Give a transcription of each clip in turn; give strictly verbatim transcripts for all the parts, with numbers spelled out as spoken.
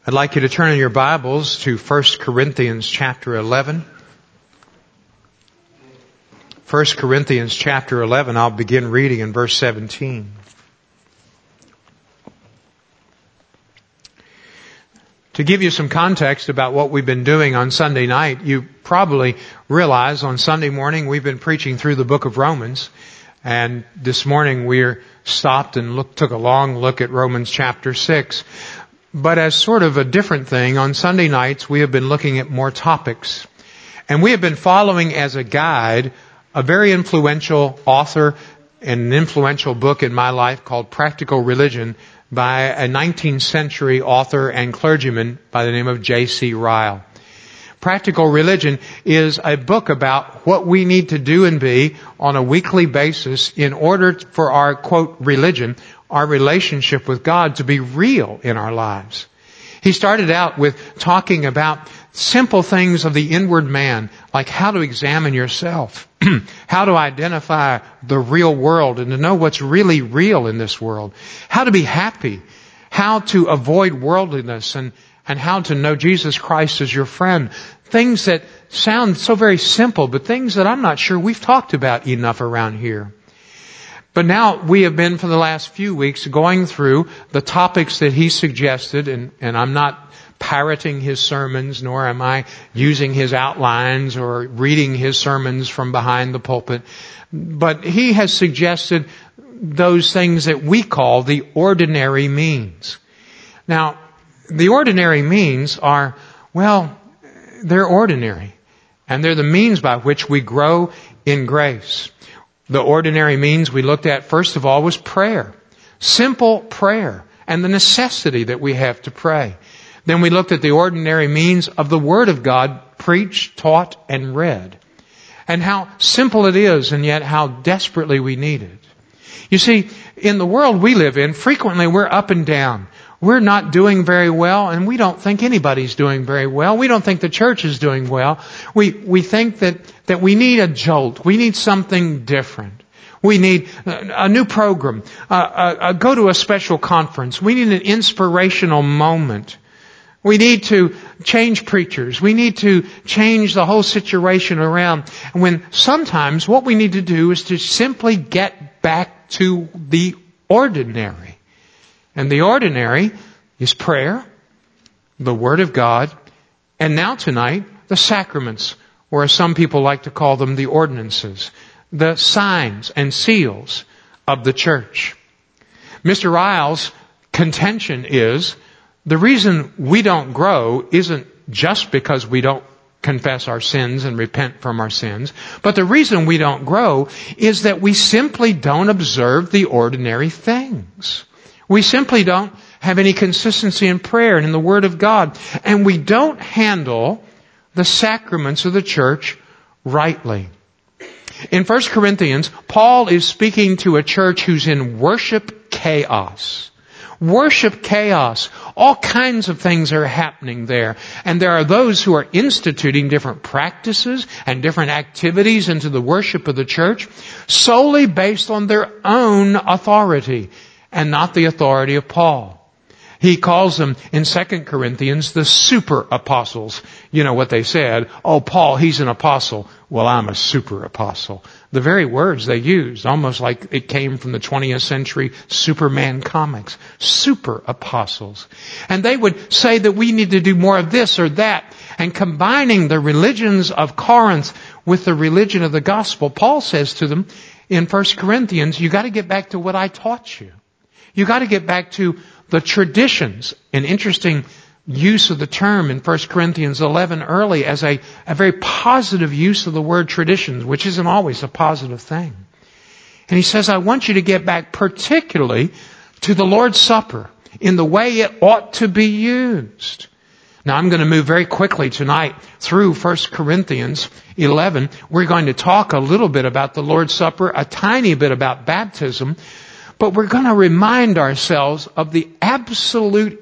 I'd like you to turn in your Bibles to First Corinthians chapter eleven. First Corinthians chapter eleven, I'll begin reading in verse seventeen. To give you some context about what we've been doing on Sunday night, you probably realize on Sunday morning we've been preaching through the book of Romans. And this morning we stopped and looked, took a long look at Romans chapter six. But as sort of a different thing, on Sunday nights we have been looking at more topics. And we have been following as a guide a very influential author and an influential book in my life called Practical Religion by a nineteenth century author and clergyman by the name of J C Ryle. Practical Religion is a book about what we need to do and be on a weekly basis in order for our, quote, religion, our relationship with God to be real in our lives. He started out with talking about simple things of the inward man, like how to examine yourself, how to identify the real world and to know what's really real in this world, how to be happy, how to avoid worldliness, and, and how to know Jesus Christ as your friend. Things that sound so very simple, but things that I'm not sure we've talked about enough around here. But now we have been for the last few weeks going through the topics that he suggested, and, and I'm not parroting his sermons, nor am I using his outlines or reading his sermons from behind the pulpit. But he has suggested those things that we call the ordinary means. Now, the ordinary means are, well, they're ordinary. And they're the means by which we grow in grace. The ordinary means we looked at, first of all, was prayer. Simple prayer and the necessity that we have to pray. Then we looked at the ordinary means of the Word of God preached, taught, and read. And how simple it is, and yet how desperately we need it. You see, in the world we live in, frequently we're up and down. We're not doing very well, and we don't think anybody's doing very well. We don't think the church is doing well. We we think that, that we need a jolt. We need something different. We need a new program. Uh, uh, uh, go to a special conference. We need an inspirational moment. We need to change preachers. We need to change the whole situation around. When sometimes what we need to do is to simply get back to the ordinary. And the ordinary is prayer, the Word of God, and now tonight, the sacraments, or as some people like to call them, the ordinances, the signs and seals of the church. Mister Ryle's contention is the reason we don't grow isn't just because we don't confess our sins and repent from our sins, but the reason we don't grow is that we simply don't observe the ordinary things. We simply don't have any consistency in prayer and in the Word of God. And we don't handle the sacraments of the church rightly. In First Corinthians, Paul is speaking to a church who's in worship chaos. Worship chaos. All kinds of things are happening there. And there are those who are instituting different practices and different activities into the worship of the church solely based on their own authority and not the authority of Paul. He calls them in Second Corinthians the super apostles. You know what they said? Oh, Paul, he's an apostle. Well, I'm a super apostle. The very words they used, almost like it came from the twentieth century Superman comics. Super apostles. And they would say that we need to do more of this or that. And combining the religions of Corinth with the religion of the gospel, Paul says to them in First Corinthians, you got to get back to what I taught you. You got to get back to the traditions. An interesting use of the term in First Corinthians eleven early as a, a very positive use of the word traditions, which isn't always a positive thing. And he says, I want you to get back particularly to the Lord's Supper in the way it ought to be used. Now I'm going to move very quickly tonight through First Corinthians eleven. We're going to talk a little bit about the Lord's Supper, a tiny bit about baptism. But we're going to remind ourselves of the absolute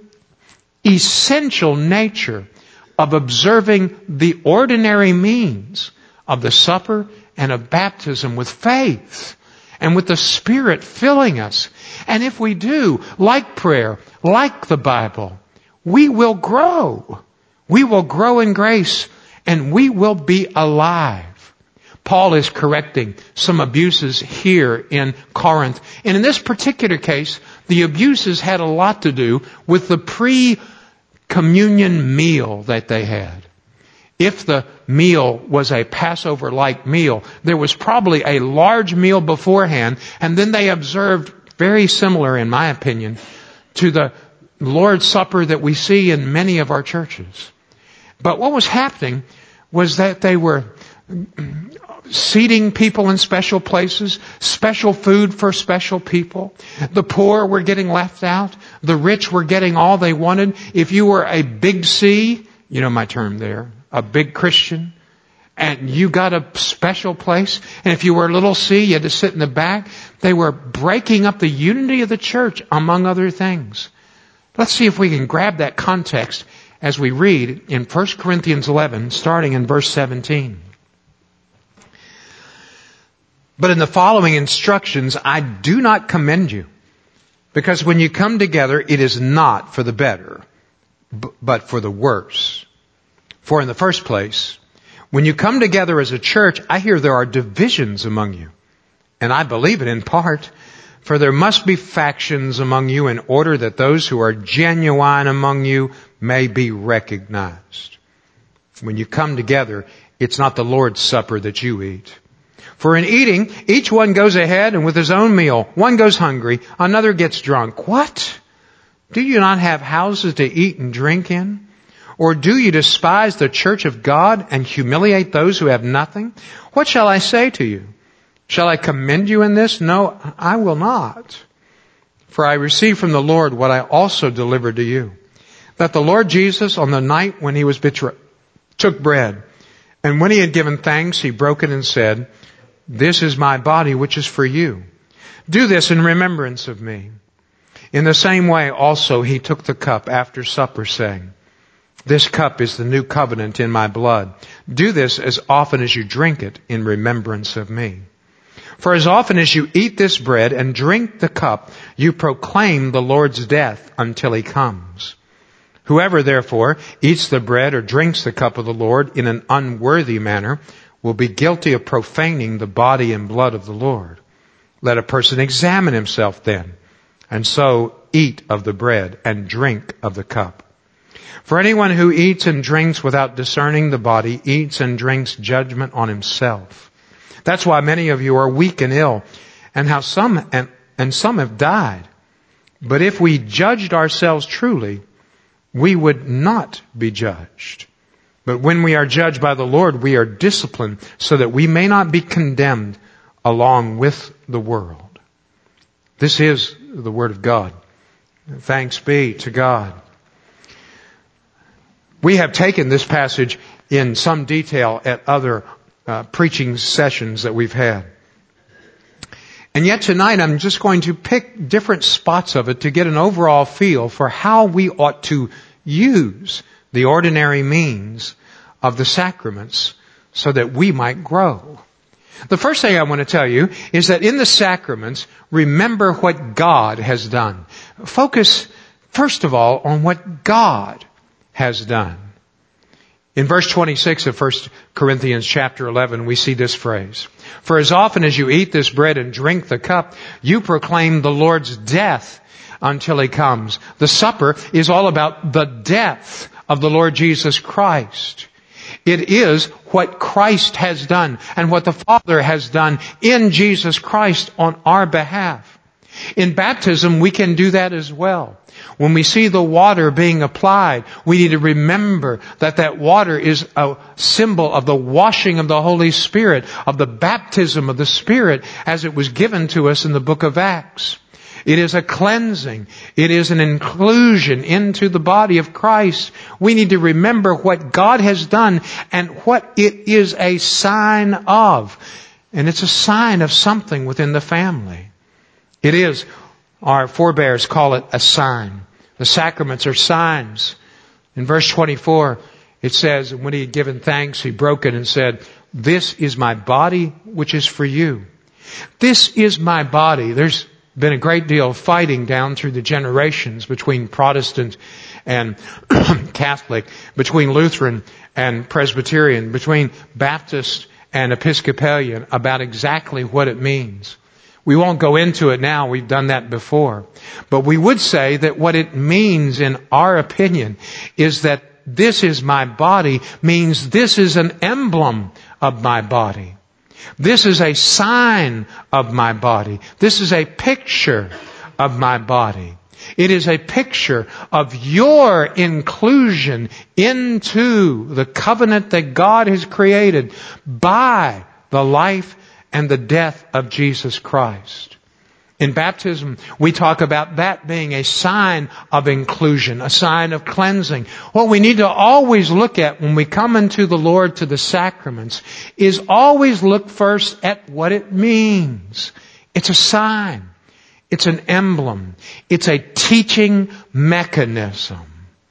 essential nature of observing the ordinary means of the supper and of baptism with faith and with the Spirit filling us. And if we do, like prayer, like the Bible, we will grow. We will grow in grace, and we will be alive. Paul is correcting some abuses here in Corinth. And in this particular case, the abuses had a lot to do with the pre-communion meal that they had. If the meal was a Passover-like meal, there was probably a large meal beforehand, and then they observed, very similar in my opinion, to the Lord's Supper that we see in many of our churches. But what was happening was that they were seating people in special places, special food for special people. The poor were getting left out. The rich were getting all they wanted. If you were a big C, you know my term there, a big Christian, and you got a special place. And if you were a little C, you had to sit in the back. They were breaking up the unity of the church, among other things. Let's see if we can grab that context as we read in First Corinthians eleven, starting in verse seventeen. But in the following instructions, I do not commend you, because when you come together, it is not for the better, but for the worse. For in the first place, when you come together as a church, I hear there are divisions among you. And I believe it in part, for there must be factions among you in order that those who are genuine among you may be recognized. When you come together, it's not the Lord's Supper that you eat. For in eating, each one goes ahead and with his own meal. One goes hungry, another gets drunk. What? Do you not have houses to eat and drink in? Or do you despise the church of God and humiliate those who have nothing? What shall I say to you? Shall I commend you in this? No, I will not. For I received from the Lord what I also delivered to you. That the Lord Jesus, on the night when he was betrayed, took bread. And when he had given thanks, he broke it and said, "This is my body, which is for you. Do this in remembrance of me." In the same way also he took the cup after supper, saying, "This cup is the new covenant in my blood. Do this as often as you drink it in remembrance of me. For as often as you eat this bread and drink the cup, you proclaim the Lord's death until he comes. Whoever therefore eats the bread or drinks the cup of the Lord in an unworthy manner will be guilty of profaning the body and blood of the Lord. Let a person examine himself then, and so eat of the bread and drink of the cup. For anyone who eats and drinks without discerning the body eats and drinks judgment on himself. That's why many of you are weak and ill, and how some and, and some have died. But if we judged ourselves truly, we would not be judged. But when we are judged by the Lord, we are disciplined so that we may not be condemned along with the world." This is the Word of God. Thanks be to God. We have taken this passage in some detail at other uh, preaching sessions that we've had. And yet tonight I'm just going to pick different spots of it to get an overall feel for how we ought to use the ordinary means of the sacraments so that we might grow. The first thing I want to tell you is that in the sacraments, remember what God has done. Focus, first of all, on what God has done. In verse twenty-six of First Corinthians chapter eleven, we see this phrase. For as often as you eat this bread and drink the cup, you proclaim the Lord's death until He comes. The supper is all about the death of the Lord Jesus Christ. It is what Christ has done and what the Father has done in Jesus Christ on our behalf. In baptism, we can do that as well. When we see the water being applied, we need to remember that that water is a symbol of the washing of the Holy Spirit, of the baptism of the Spirit as it was given to us in the book of Acts. It is a cleansing. It is an inclusion into the body of Christ. We need to remember what God has done and what it is a sign of. And it's a sign of something within the family. It is, our forebears call it a sign. The sacraments are signs. In verse twenty-four, it says, when He had given thanks, He broke it and said, "This is my body, which is for you." This is my body. There's been a great deal of fighting down through the generations between Protestant and Catholic, between Lutheran and Presbyterian, between Baptist and Episcopalian about exactly what it means. We won't go into it now. We've done that before. But we would say that what it means, in our opinion, is that this is my body means this is an emblem of my body. This is a sign of my body. This is a picture of my body. It is a picture of your inclusion into the covenant that God has created by the life and the death of Jesus Christ. In baptism, we talk about that being a sign of inclusion, a sign of cleansing. What we need to always look at when we come into the Lord to the sacraments is always look first at what it means. It's a sign. It's an emblem. It's a teaching mechanism.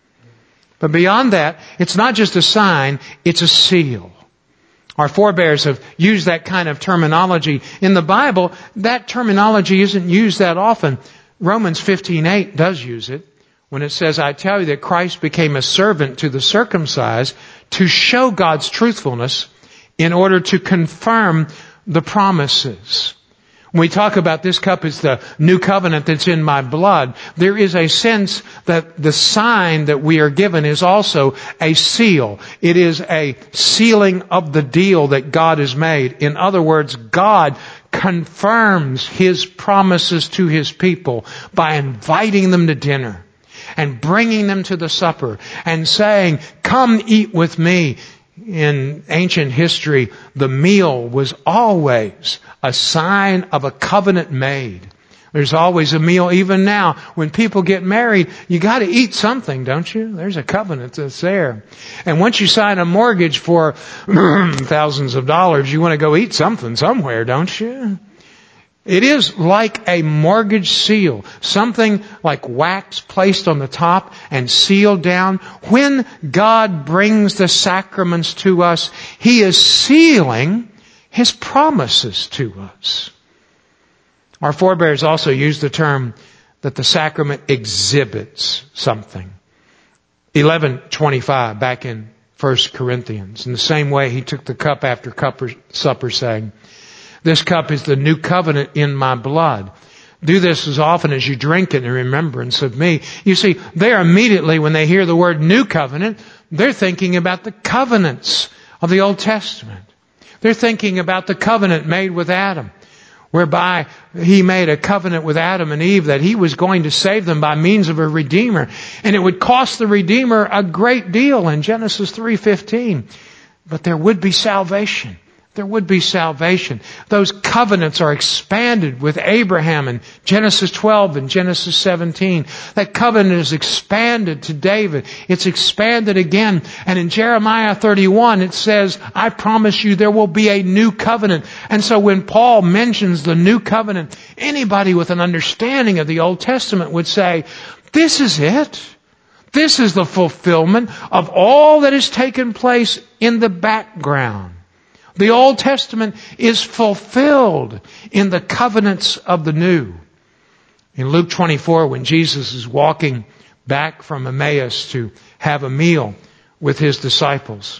But beyond that, it's not just a sign, it's a seal. Our forebears have used that kind of terminology. In the Bible, that terminology isn't used that often. Romans fifteen eight does use it when it says, I tell you that Christ became a servant to the circumcised to show God's truthfulness in order to confirm the promises. When we talk about this cup is the new covenant that's in my blood, there is a sense that the sign that we are given is also a seal. It is a sealing of the deal that God has made. In other words, God confirms His promises to His people by inviting them to dinner and bringing them to the supper and saying, come eat with me. In ancient history, the meal was always a sign of a covenant made. There's always a meal. Even now, when people get married, you got to eat something, don't you? There's a covenant that's there. And once you sign a mortgage for thousands of dollars, you want to go eat something somewhere, don't you? It is like a mortgage seal, something like wax placed on the top and sealed down. When God brings the sacraments to us, He is sealing His promises to us. Our forebears also used the term that the sacrament exhibits something. eleven twenty-five back in First Corinthians. In the same way, He took the cup after supper, saying, this cup is the new covenant in my blood. Do this as often as you drink it in remembrance of me. You see, they're immediately, when they hear the word new covenant, they're thinking about the covenants of the Old Testament. They're thinking about the covenant made with Adam, whereby He made a covenant with Adam and Eve that He was going to save them by means of a Redeemer. And it would cost the Redeemer a great deal in Genesis three fifteen. But there would be salvation. There would be salvation. Those covenants are expanded with Abraham in Genesis twelve and Genesis seventeen. That covenant is expanded to David. It's expanded again. And in Jeremiah thirty-one it says, I promise you there will be a new covenant. And so when Paul mentions the new covenant, anybody with an understanding of the Old Testament would say, this is it. This is the fulfillment of all that has taken place in the background. The Old Testament is fulfilled in the covenants of the New. In Luke twenty-four, when Jesus is walking back from Emmaus to have a meal with His disciples,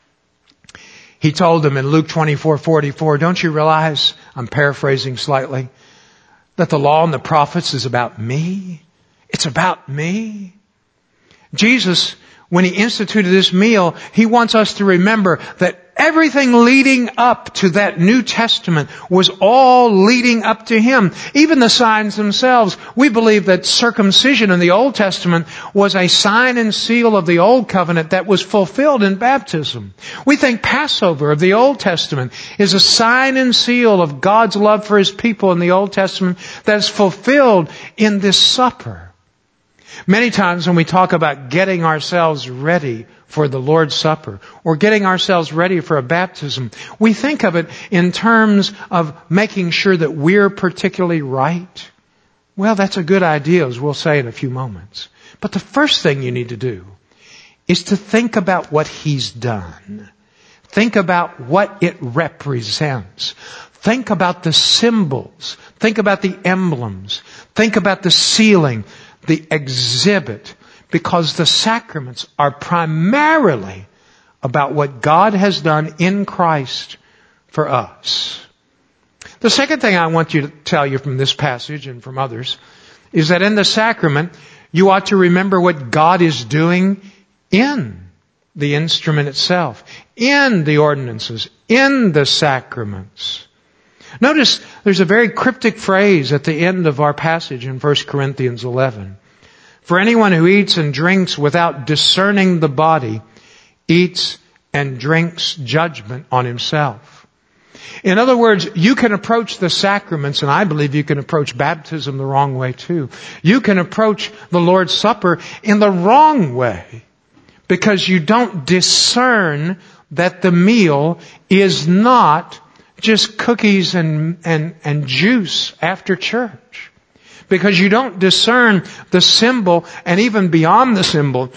He told them in Luke twenty-four forty-four, don't you realize, I'm paraphrasing slightly, that the law and the prophets is about me? It's about me. Jesus, when He instituted this meal, He wants us to remember that everything leading up to that New Testament was all leading up to Him. Even the signs themselves. We believe that circumcision in the Old Testament was a sign and seal of the Old Covenant that was fulfilled in baptism. We think Passover of the Old Testament is a sign and seal of God's love for His people in the Old Testament that is fulfilled in this supper. Many times when we talk about getting ourselves ready for the Lord's Supper or getting ourselves ready for a baptism, we think of it in terms of making sure that we're particularly right. Well, that's a good idea, as we'll say in a few moments. But the first thing you need to do is to think about what He's done. Think about what it represents. Think about the symbols. Think about the emblems. Think about the sealing, the exhibit, because the sacraments are primarily about what God has done in Christ for us. The second thing I want you to tell you from this passage and from others is that in the sacrament, you ought to remember what God is doing in the instrument itself, in the ordinances, in the sacraments. Notice there's a very cryptic phrase at the end of our passage in First Corinthians eleven. For anyone who eats and drinks without discerning the body eats and drinks judgment on himself. In other words, you can approach the sacraments, and I believe you can approach baptism the wrong way too. You can approach the Lord's Supper in the wrong way because you don't discern that the meal is not just cookies and, and, and juice after church. Because you don't discern the symbol, and even beyond the symbol,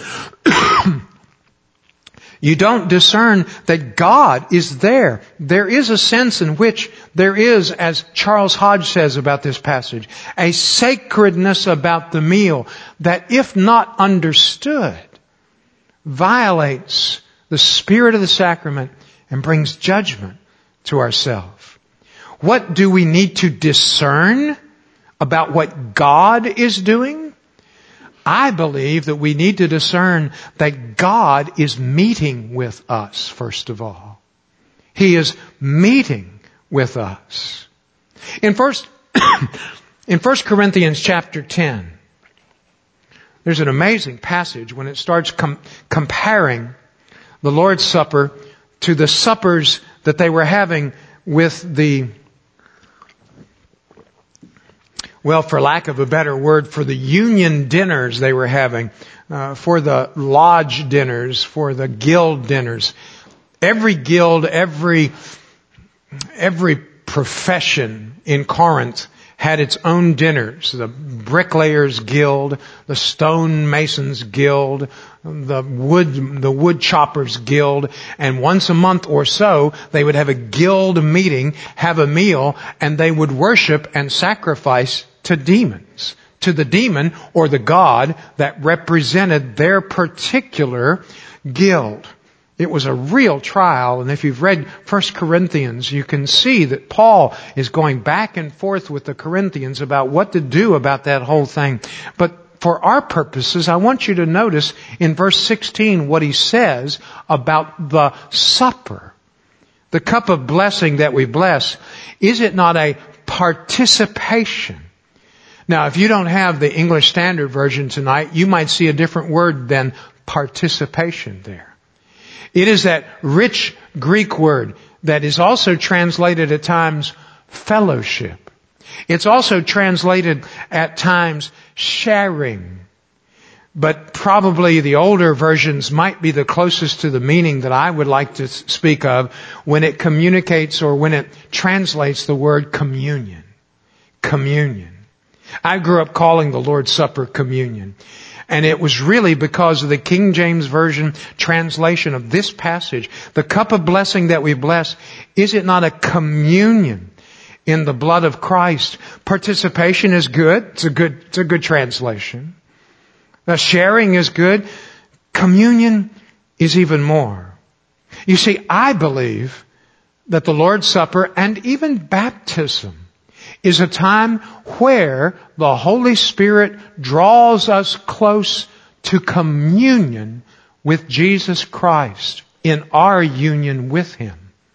you don't discern that God is there. There is a sense in which there is, as Charles Hodge says about this passage, a sacredness about the meal that, if not understood, violates the spirit of the sacrament and brings judgment to ourselves. What do we need to discern about what God is doing? I believe that we need to discern that God is meeting with us, first of all. He is meeting with us. In first, in First Corinthians chapter ten, there's an amazing passage when it starts com- comparing the Lord's Supper to the suppers that they were having with the, well, for lack of a better word, for the union dinners they were having, uh, for the lodge dinners, for the guild dinners. Every guild, every, every profession in Corinth had its own dinners. The bricklayers guild, the stonemasons guild, the wood, the wood choppers guild, and once a month or so, they would have a guild meeting, have a meal, and they would worship and sacrifice to demons, to the demon or the god that represented their particular guild. It was a real trial, and if you've read First Corinthians, you can see that Paul is going back and forth with the Corinthians about what to do about that whole thing. But for our purposes, I want you to notice in verse sixteen what he says about the supper. The cup of blessing that we bless, is it not a participation? Now, if you don't have the English Standard Version tonight, you might see a different word than participation there. It is that rich Greek word that is also translated at times fellowship. It's also translated at times sharing. But probably the older versions might be the closest to the meaning that I would like to speak of when it communicates or when it translates the word communion. Communion. I grew up calling the Lord's Supper communion. And it was really because of the King James Version translation of this passage. The cup of blessing that we bless, is it not a communion in the blood of Christ? Participation is good. It's a good, it's a good translation. The sharing is good. Communion is even more. You see, I believe that the Lord's Supper and even baptism is a time where the Holy Spirit draws us close to communion with Jesus Christ in our union with Him.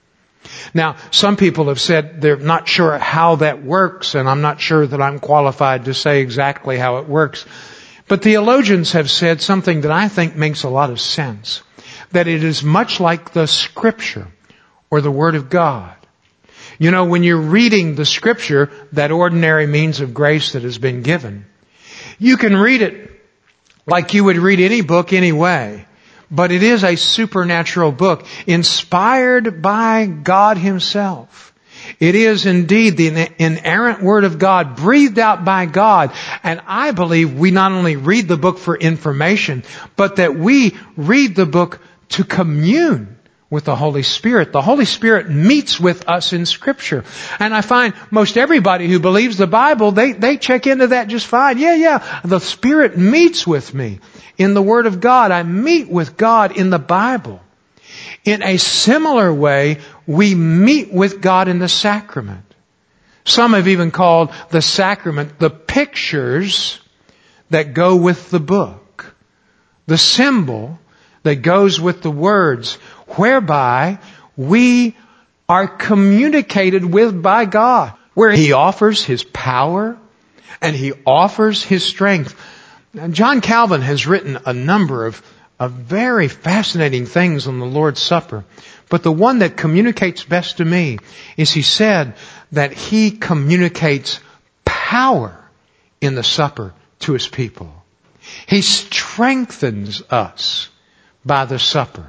Now, some people have said they're not sure how that works, and I'm not sure that I'm qualified to say exactly how it works. But theologians have said something that I think makes a lot of sense, that it is much like the Scripture or the Word of God. You know, when you're reading the Scripture, that ordinary means of grace that has been given, you can read it like you would read any book anyway. But it is a supernatural book, inspired by God Himself. It is indeed the inerrant Word of God, breathed out by God. And I believe we not only read the book for information, but that we read the book to commune with the Holy Spirit. The Holy Spirit meets with us in Scripture. And I find most everybody who believes the Bible, they, they check into that just fine. Yeah, yeah, the Spirit meets with me in the Word of God. I meet with God in the Bible. In a similar way, we meet with God in the sacrament. Some have even called the sacrament the pictures that go with the book. The symbol that goes with the words, whereby we are communicated with by God, where He offers His power and He offers His strength. Now, John Calvin has written a number of, of very fascinating things on the Lord's Supper, but the one that communicates best to me is he said that He communicates power in the supper to His people. He strengthens us by the supper.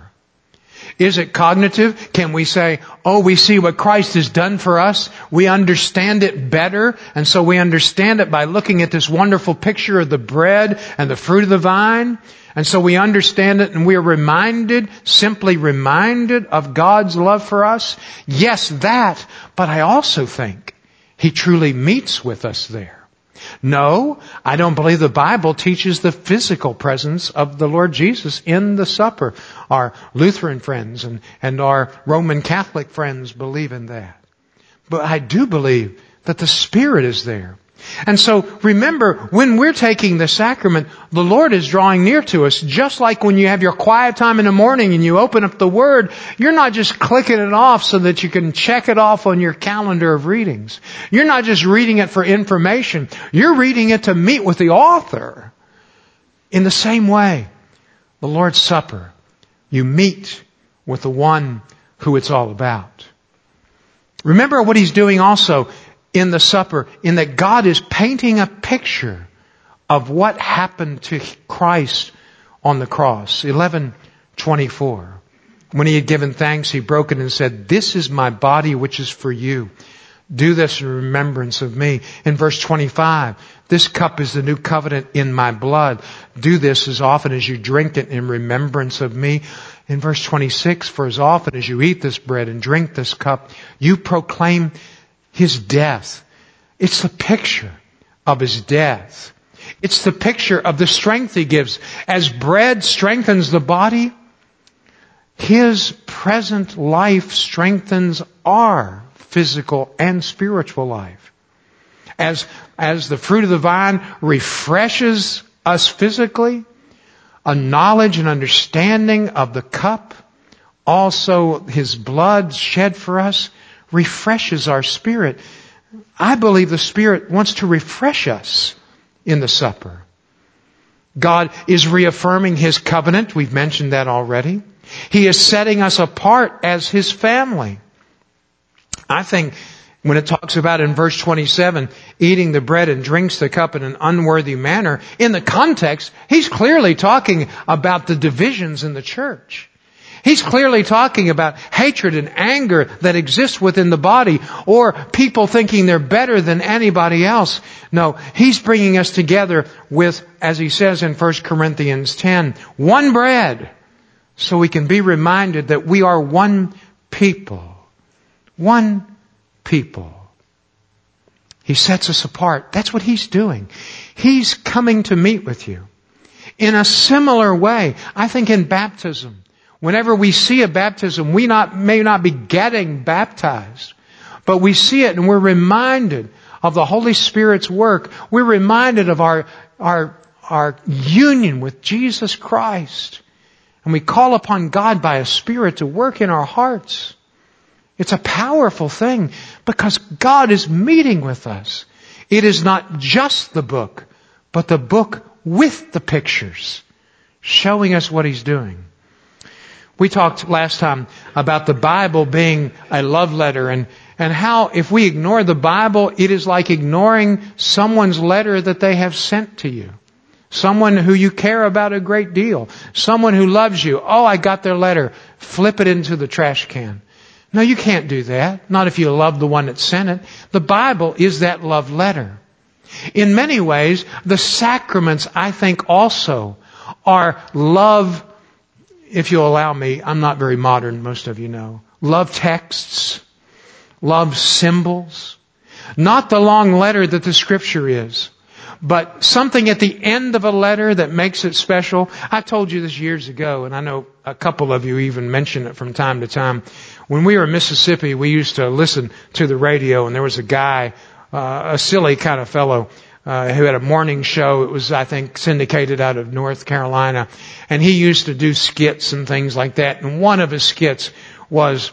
Is it cognitive? Can we say, oh, we see what Christ has done for us. We understand it better. And so we understand it by looking at this wonderful picture of the bread and the fruit of the vine. And so we understand it and we are reminded, simply reminded of God's love for us. Yes, that. But I also think He truly meets with us there. No, I don't believe the Bible teaches the physical presence of the Lord Jesus in the supper. Our Lutheran friends and, and our Roman Catholic friends believe in that. But I do believe that the Spirit is there. And so remember, when we're taking the sacrament, the Lord is drawing near to us. Just like when you have your quiet time in the morning and you open up the Word, you're not just clicking it off so that you can check it off on your calendar of readings. You're not just reading it for information. You're reading it to meet with the author. In the same way, the Lord's Supper, you meet with the one who it's all about. Remember what He's doing also in the supper, in that God is painting a picture of what happened to Christ on the cross. eleven twenty-four. When He had given thanks, He broke it and said, "This is my body which is for you. Do this in remembrance of me." In verse twenty-five, "This cup is the new covenant in my blood. Do this as often as you drink it in remembrance of me." In verse twenty-six, "For as often as you eat this bread and drink this cup, you proclaim His death." It's the picture of His death. It's the picture of the strength He gives. As bread strengthens the body, His present life strengthens our physical and spiritual life. As, as the fruit of the vine refreshes us physically, a knowledge and understanding of the cup, also His blood shed for us, refreshes our spirit. I believe the Spirit wants to refresh us in the supper. God is reaffirming His covenant. We've mentioned that already. He is setting us apart as His family. I think when it talks about in verse twenty-seven, eating the bread and drinks the cup in an unworthy manner, in the context, He's clearly talking about the divisions in the church. He's clearly talking about hatred and anger that exists within the body, or people thinking they're better than anybody else. No, He's bringing us together with, as He says in First Corinthians ten, one bread, so we can be reminded that we are one people. One people. He sets us apart. That's what He's doing. He's coming to meet with you. In a similar way, I think in baptism, whenever we see a baptism, we not, may not be getting baptized, but we see it and we're reminded of the Holy Spirit's work. We're reminded of our, our, our union with Jesus Christ. And we call upon God by a Spirit to work in our hearts. It's a powerful thing because God is meeting with us. It is not just the book, but the book with the pictures, showing us what He's doing. We talked last time about the Bible being a love letter and, and how if we ignore the Bible, it is like ignoring someone's letter that they have sent to you. Someone who you care about a great deal. Someone who loves you. Oh, I got their letter. Flip it into the trash can. No, you can't do that. Not if you love the one that sent it. The Bible is that love letter. In many ways, the sacraments, I think, also are love if you'll allow me, I'm not very modern, most of you know. Love texts, love symbols, not the long letter that the Scripture is, but something at the end of a letter that makes it special. I told you this years ago, and I know a couple of you even mention it from time to time. When we were in Mississippi, we used to listen to the radio, and there was a guy, uh, a silly kind of fellow, uh, who had a morning show. It was, I think, syndicated out of North Carolina. And he used to do skits and things like that. And one of his skits was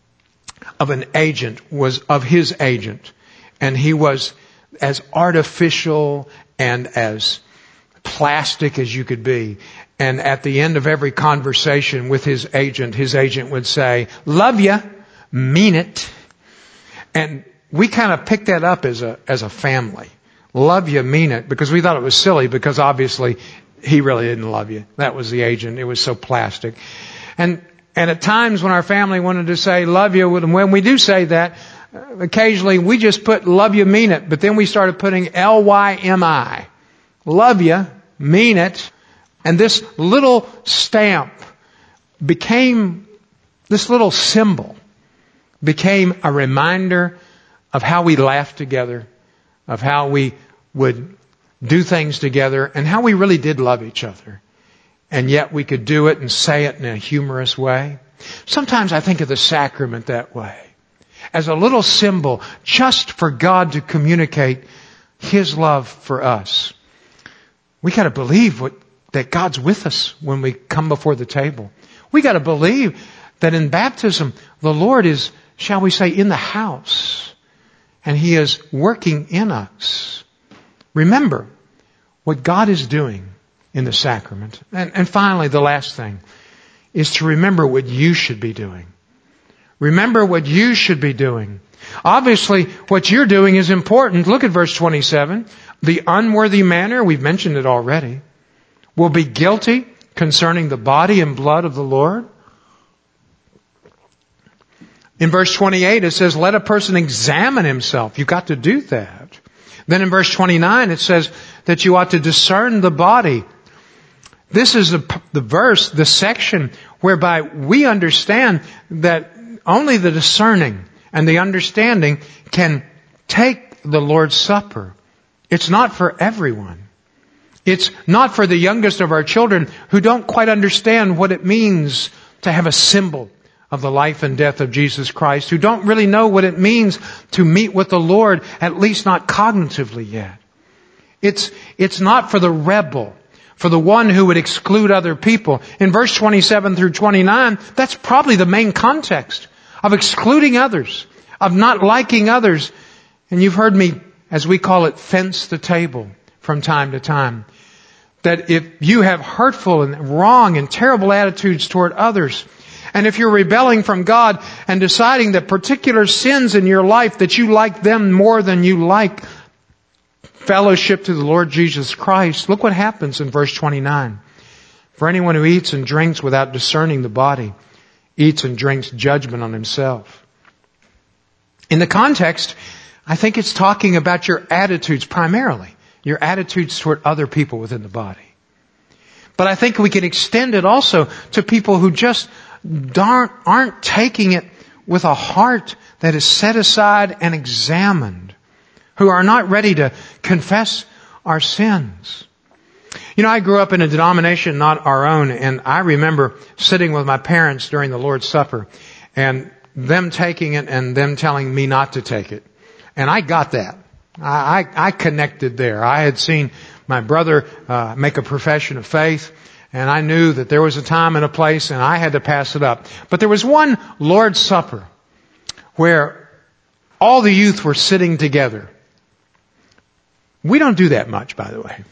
of an agent, was of his agent. And he was as artificial and as plastic as you could be. And at the end of every conversation with his agent, his agent would say, "Love ya, mean it." And we kind of picked that up as a as a family. Love you, mean it, because we thought it was silly, because obviously he really didn't love you. That was the agent. It was so plastic. And and at times when our family wanted to say love you, when we do say that, occasionally we just put love you, mean it, but then we started putting L Y M I. Love you, mean it. And this little stamp became, this little symbol became a reminder of how we laughed together, of how we would do things together, and how we really did love each other. And yet we could do it and say it in a humorous way. Sometimes I think of the sacrament that way, as a little symbol just for God to communicate His love for us. We got to believe what, that God's with us when we come before the table. We got to believe that in baptism, the Lord is, shall we say, in the house. And He is working in us. Remember what God is doing in the sacrament. And, and finally, the last thing is to remember what you should be doing. Remember what you should be doing. Obviously, what you're doing is important. Look at verse twenty-seven. The unworthy manner, we've mentioned it already, will be guilty concerning the body and blood of the Lord. In verse twenty-eight, it says, let a person examine himself. You've got to do that. Then in verse twenty-nine, it says that you ought to discern the body. This is the, the verse, the section whereby we understand that only the discerning and the understanding can take the Lord's Supper. It's not for everyone. It's not for the youngest of our children who don't quite understand what it means to have a symbol of the life and death of Jesus Christ, who don't really know what it means to meet with the Lord, at least not cognitively yet. It's, it's not for the rebel, for the one who would exclude other people. In verse twenty-seven through twenty-nine, that's probably the main context of excluding others, of not liking others. And you've heard me, as we call it, fence the table from time to time. That if you have hurtful and wrong and terrible attitudes toward others, and if you're rebelling from God and deciding that particular sins in your life, that you like them more than you like fellowship to the Lord Jesus Christ, look what happens in verse twenty-nine. For anyone who eats and drinks without discerning the body, eats and drinks judgment on himself. In the context, I think it's talking about your attitudes primarily, your attitudes toward other people within the body. But I think we can extend it also to people who just aren't, aren't taking it with a heart that is set aside and examined, who are not ready to confess our sins. You know, I grew up in a denomination not our own, and I remember sitting with my parents during the Lord's Supper and them taking it and them telling me not to take it. And I got that. I, I, I connected there. I had seen my brother uh, make a profession of faith, and I knew that there was a time and a place, and I had to pass it up. But there was one Lord's Supper where all the youth were sitting together. We don't do that much, by the way.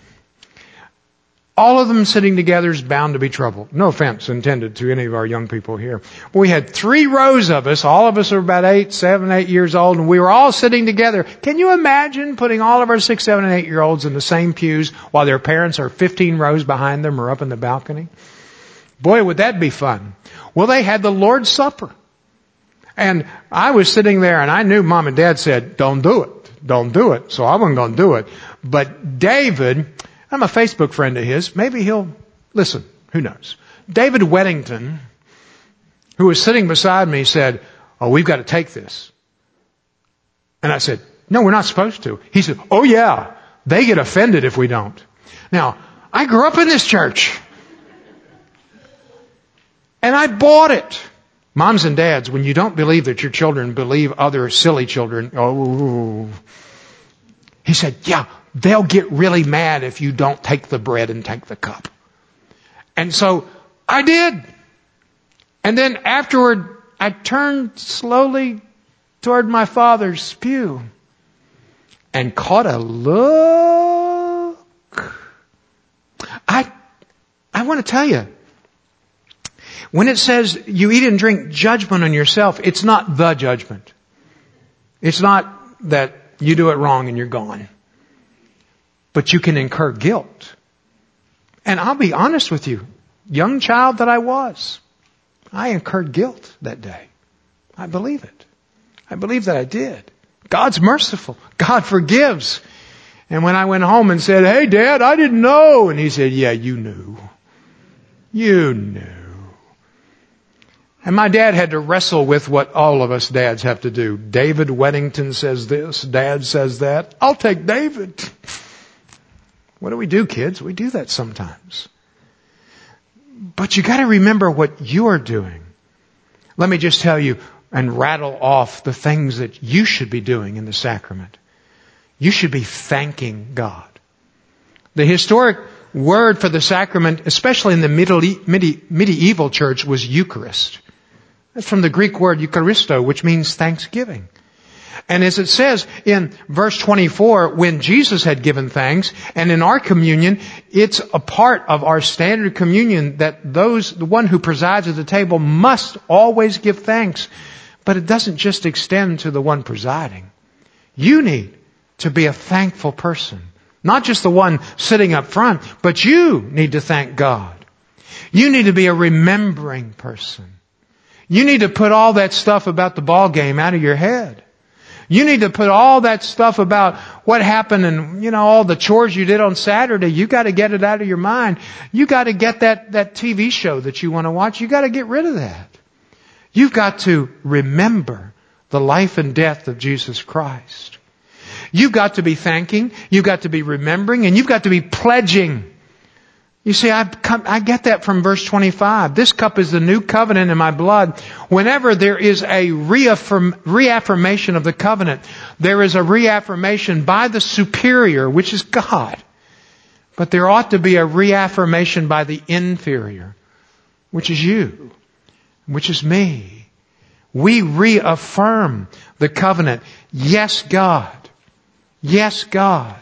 All of them sitting together is bound to be trouble. No offense intended to any of our young people here. We had three rows of us. All of us are about eight, seven, eight years old, and we were all sitting together. Can you imagine putting all of our six, seven, and eight year olds in the same pews while their parents are fifteen rows behind them or up in the balcony? Boy, would that be fun. Well, they had the Lord's Supper. And I was sitting there, and I knew Mom and Dad said, don't do it. Don't do it. So I wasn't going to do it. But David, I'm a Facebook friend of his. Maybe he'll listen. Who knows? David Weddington, who was sitting beside me, said, "Oh, we've got to take this." And I said, "No, we're not supposed to." He said, "Oh yeah, they get offended if we don't." Now, I grew up in this church. And I bought it. Moms and dads, when you don't believe that your children believe other silly children, oh, he said, "Yeah, they'll get really mad if you don't take the bread and take the cup." And so I did. And then afterward, I turned slowly toward my father's pew and caught a look. I, I want to tell you, when it says you eat and drink judgment on yourself, it's not the judgment. It's not that you do it wrong and you're gone. But you can incur guilt. And I'll be honest with you, young child that I was, I incurred guilt that day. I believe it. I believe that I did. God's merciful. God forgives. And when I went home and said, "Hey, Dad, I didn't know." And he said, "Yeah, you knew. You knew." And my dad had to wrestle with what all of us dads have to do. David Weddington says this, Dad says that. I'll take David. What do we do, kids? We do that sometimes. But you got to remember what you are doing. Let me just tell you and rattle off the things that you should be doing in the sacrament. You should be thanking God. The historic word for the sacrament, especially in the medieval church, was Eucharist. That's from the Greek word Eucharisto, which means thanksgiving. And as it says in verse twenty-four, when Jesus had given thanks, and in our communion, it's a part of our standard communion that those, the one who presides at the table must always give thanks. But it doesn't just extend to the one presiding. You need to be a thankful person. Not just the one sitting up front, but you need to thank God. You need to be a remembering person. You need to put all that stuff about the ball game out of your head. You need to put all that stuff about what happened and, you know, all the chores you did on Saturday. You got to get it out of your mind. You got to get that, that T V show that you want to watch. You got to get rid of that. You've got to remember the life and death of Jesus Christ. You've got to be thanking. You've got to be remembering, and you've got to be pledging. You see, I, come, I get that from verse twenty-five. This cup is the new covenant in my blood. Whenever there is a reaffirm, reaffirmation of the covenant, there is a reaffirmation by the superior, which is God. But there ought to be a reaffirmation by the inferior, which is you, which is me. We reaffirm the covenant. Yes, God. Yes, God.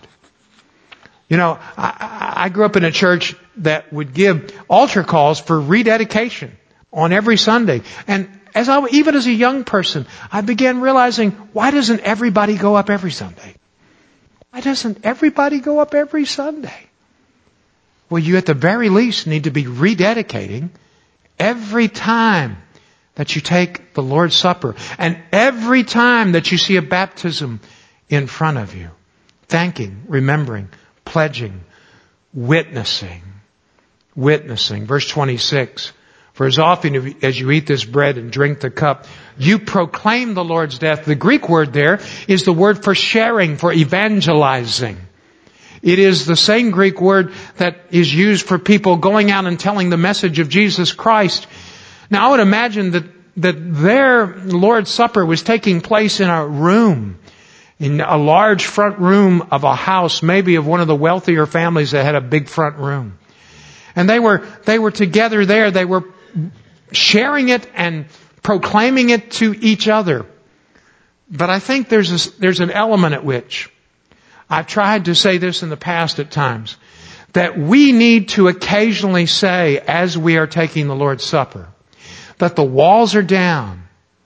You know, I, I grew up in a church that would give altar calls for rededication on every Sunday. And as I, even as a young person, I began realizing, why doesn't everybody go up every Sunday? Why doesn't everybody go up every Sunday? Well, you at the very least need to be rededicating every time that you take the Lord's Supper and every time that you see a baptism in front of you. Thanking, remembering, pledging, witnessing. Witnessing. Verse twenty-six. For as often as you eat this bread and drink the cup, you proclaim the Lord's death. The Greek word there is the word for sharing, for evangelizing. It is the same Greek word that is used for people going out and telling the message of Jesus Christ. Now I would imagine that, that their Lord's Supper was taking place in a room, in a large front room of a house, maybe of one of the wealthier families that had a big front room. And they were, they were together there. They were sharing it and proclaiming it to each other. But I think there's a, there's an element at which, I've tried to say this in the past at times, that we need to occasionally say as we are taking the Lord's Supper, that the walls are down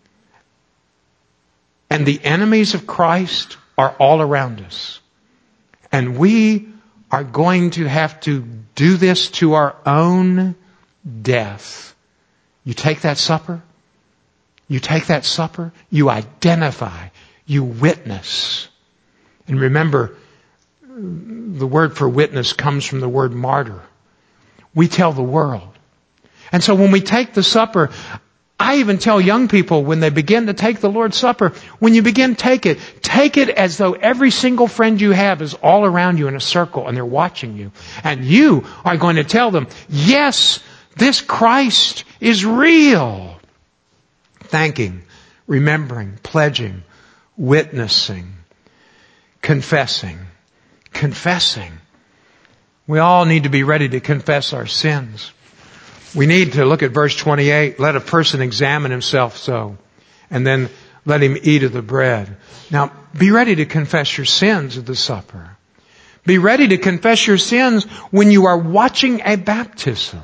and the enemies of Christ are all around us. And we are going to have to do this to our own death. You take that supper, you take that supper, you identify, you witness. And remember, the word for witness comes from the word martyr. We tell the world. And so when we take the supper, I even tell young people when they begin to take the Lord's Supper, when you begin to take it, take it as though every single friend you have is all around you in a circle and they're watching you. And you are going to tell them, yes, this Christ is real. Thanking, remembering, pledging, witnessing, confessing, confessing. We all need to be ready to confess our sins. We need to look at verse twenty-eight. Let a person examine himself so, and then let him eat of the bread. Now, be ready to confess your sins at the supper. Be ready to confess your sins when you are watching a baptism.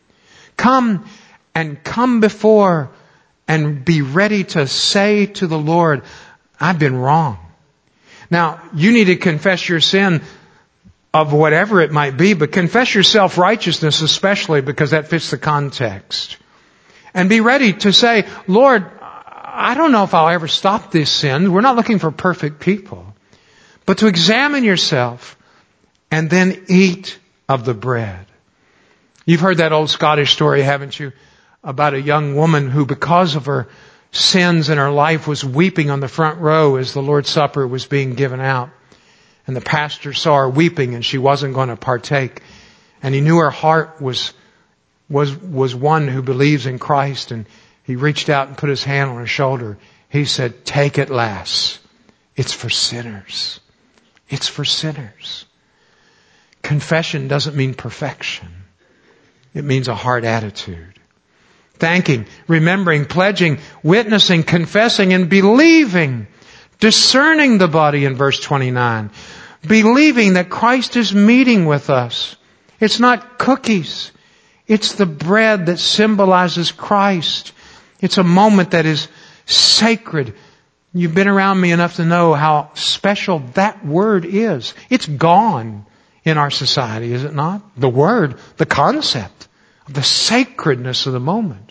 Come and come before and be ready to say to the Lord, I've been wrong. Now, you need to confess your sin of whatever it might be, but confess your self-righteousness especially, because that fits the context. And be ready to say, Lord, I don't know if I'll ever stop this sin. We're not looking for perfect people. But to examine yourself and then eat of the bread. You've heard that old Scottish story, haven't you? About a young woman who, because of her sins in her life, was weeping on the front row as the Lord's Supper was being given out. And the pastor saw her weeping and she wasn't going to partake. And he knew her heart was, was, was one who believes in Christ. And he reached out and put his hand on her shoulder. He said, take it, lass. It's for sinners. It's for sinners. Confession doesn't mean perfection. It means a heart attitude. Thanking, remembering, pledging, witnessing, confessing, and believing. Discerning the body in verse twenty-nine. Believing that Christ is meeting with us. It's not cookies. It's the bread that symbolizes Christ. It's a moment that is sacred. You've been around me enough to know how special that word is. It's gone in our society, is it not? The word, the concept of the sacredness of the moment.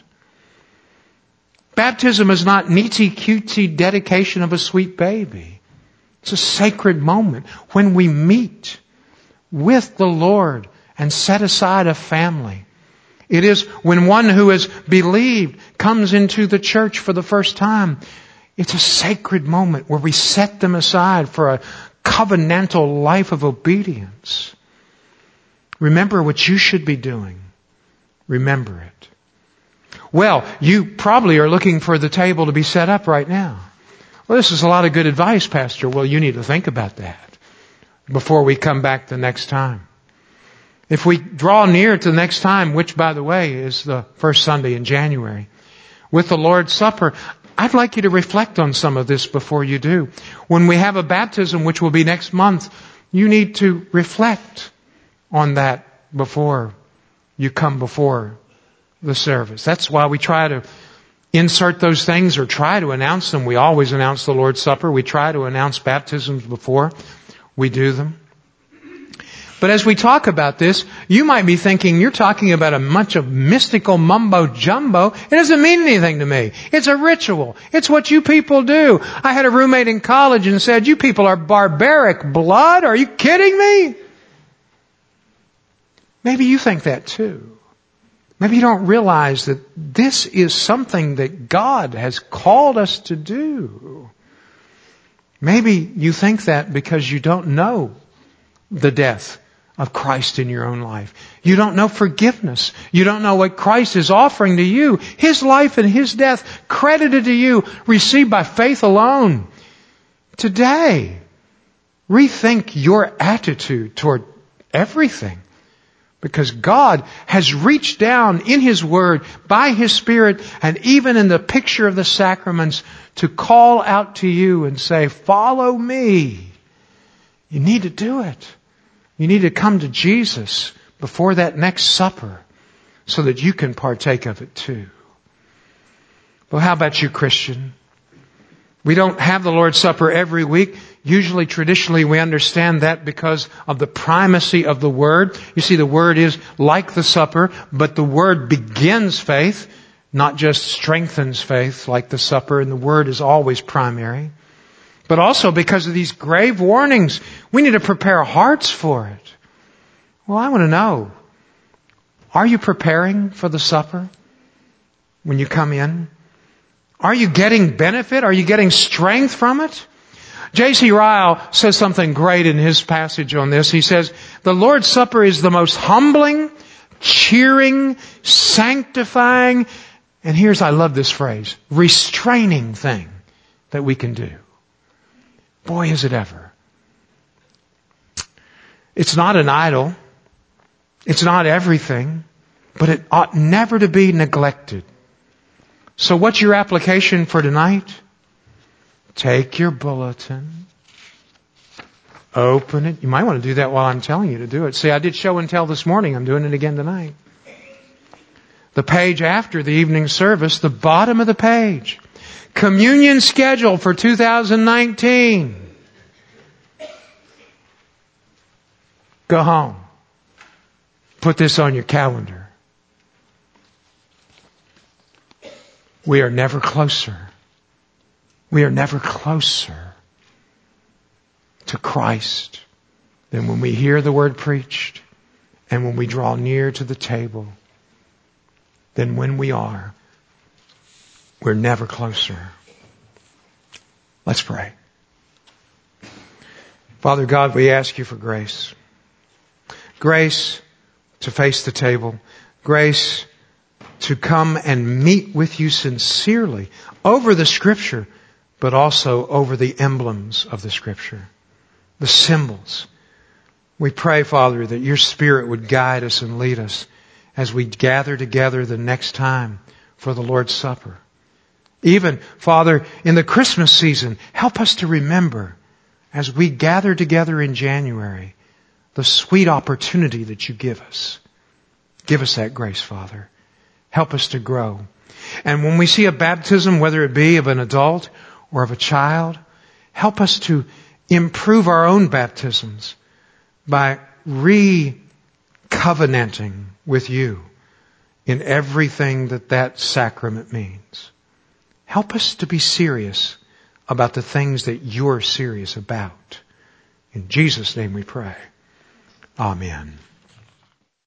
Baptism is not neaty-cutesy dedication of a sweet baby. It's a sacred moment when we meet with the Lord and set aside a family. It is when one who has believed comes into the church for the first time. It's a sacred moment where we set them aside for a covenantal life of obedience. Remember what you should be doing. Remember it. Well, you probably are looking for the table to be set up right now. Well, this is a lot of good advice, Pastor. Well, you need to think about that before we come back the next time. If we draw near to the next time, which, by the way, is the first Sunday in January, with the Lord's Supper, I'd like you to reflect on some of this before you do. When we have a baptism, which will be next month, you need to reflect on that before you come before the service. That's why we try to insert those things or try to announce them. We always announce the Lord's Supper. We try to announce baptisms before we do them. But as we talk about this, you might be thinking you're talking about a bunch of mystical mumbo jumbo. It doesn't mean anything to me. It's a ritual. It's what you people do. I had a roommate in college and said, you people are barbaric blood. Are you kidding me? Maybe you think that too. Maybe you don't realize that this is something that God has called us to do. Maybe you think that because you don't know the death of Christ in your own life. You don't know forgiveness. You don't know what Christ is offering to you. His life and His death credited to you, received by faith alone. Today, rethink your attitude toward everything. Because God has reached down in His Word, by His Spirit, and even in the picture of the sacraments, to call out to you and say, follow me. You need to do it. You need to come to Jesus before that next supper so that you can partake of it too. Well, how about you, Christian? We don't have the Lord's Supper every week. Usually, traditionally, we understand that because of the primacy of the Word. You see, the Word is like the supper, but the Word begins faith, not just strengthens faith like the supper, and the Word is always primary. But also because of these grave warnings, we need to prepare our hearts for it. Well, I want to know, Are you preparing for the supper when you come in? Are you getting benefit? Are you getting strength from it? J C Ryle says something great in his passage on this. He says, the Lord's Supper is the most humbling, cheering, sanctifying, and here's, I love this phrase, restraining thing that we can do. Boy, is it ever. It's not an idol. It's not everything, but it ought never to be neglected. So what's your application for tonight? Take your bulletin, open it. You might want to do that while I'm telling you to do it. See, I did show and tell this morning. I'm doing it again tonight. The page after the evening service, the bottom of the page. Communion schedule for two thousand nineteen. Go home. Put this on your calendar. We are never closer. We are never closer to Christ than when we hear the word preached and when we draw near to the table than when we are. We're never closer. Let's pray. Father God, we ask you for grace. Grace to face the table. Grace to come and meet with you sincerely over the Scripture, but also over the emblems of the Scripture, the symbols. We pray, Father, that your Spirit would guide us and lead us as we gather together the next time for the Lord's Supper. Even, Father, in the Christmas season, help us to remember as we gather together in January the sweet opportunity that you give us. Give us that grace, Father. Help us to grow. And when we see a baptism, whether it be of an adult or of a child, help us to improve our own baptisms by re-covenanting with you in everything that that sacrament means. Help us to be serious about the things that you're serious about. In Jesus' name we pray. Amen.